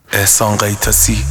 احسان قیتاسی.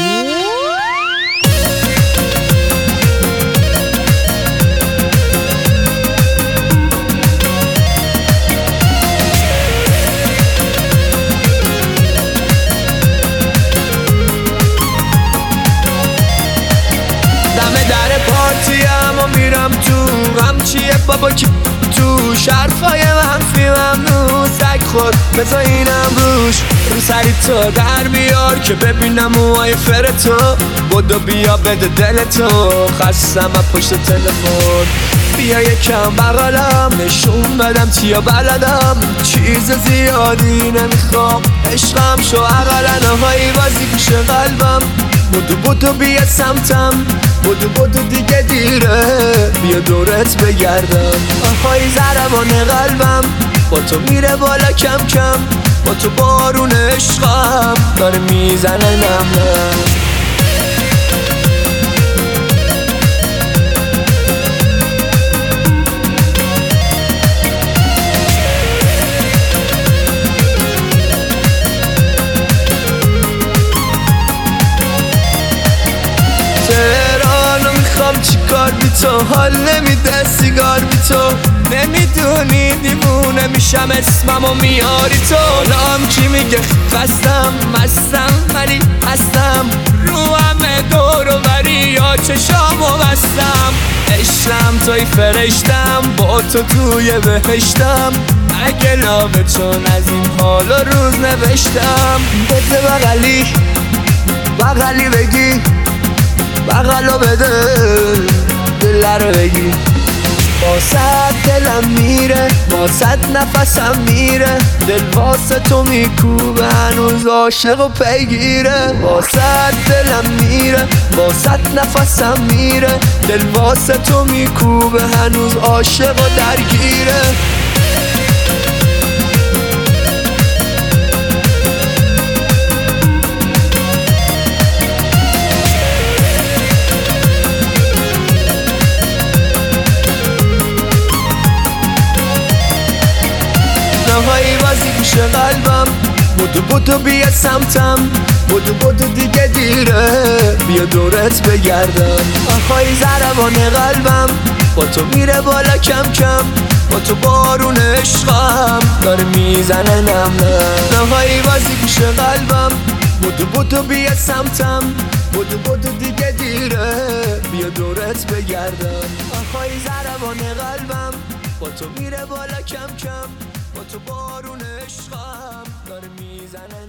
دم در پارتی اما میرم تو هم چیه بابا کی تو شرفای منفی ممنون سگ خود بذار اینم روش رو سری تو در بیار که ببینم موهای فر تو بدو بیا بده دل تو خستم از پشت تلفن بیا یکم بغلم نشون بدم چیا بلدم چیز زیادی نمیخوام عشقم شو اقلا نهایی بازی گوش قلبم بدو بیا سمتم بدو دیگه دیره بیا دورت بگردم آهای ضربان قلبم با تو میره بالا کم کم با تو بارون عشقم داره میزنه نم چیکار بی تو حال نمیده سیگار بی تو نمیدونی دیوونه میشم اسممو میاری تو لام کی میگه خستم مستم ولی هستم رو همه دور و بری یا چشامو بستم عشقم توی فرشتم با تو توی بهشتم اگه لابه چون از این حال و روز نوشتم بده بغلی بگی بغلو بده دل رو بگی واسه دلم میره واسه نفسم میره دل واسه تو میکوبه هنوز عاشق و پیگیره واسه دلم میره واسه نفسم میره دل واسه تو میکوبه هنوز عاشق و درگیره نهایی بازی گوش قلبم بدو بیا سمتم بدو دیگه دیره بیا دورت بگردم آهای ضربان قلبم با تو میره بالا کم کم با تو بارون عشقم داره میزنه نم نهایی بازی گوش قلبم بدو بیا سمتم بدو دیگه دیره بیا دورت بگردم آهای ضربان قلبم با تو میره بالا کم کم با تو بارون عشقم داره میزنه